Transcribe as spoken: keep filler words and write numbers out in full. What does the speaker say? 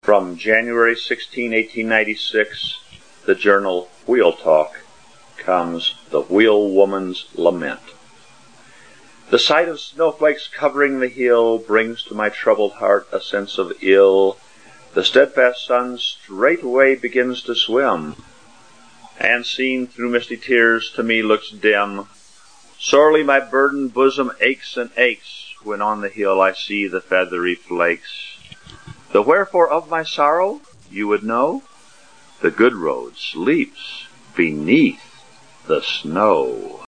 From January sixteenth, eighteen ninety-six, the journal Wheel Talk, comes The Wheel Woman's Lament. The sight of snowflakes covering the hill brings to my troubled heart a sense of ill. The steadfast sun straightway begins to swim, and seen through misty tears to me looks dim. Sorely my burdened bosom aches and aches when on the hill I see the feathery flakes. The wherefore of my sorrow, you would know? The good road sleeps beneath the snow.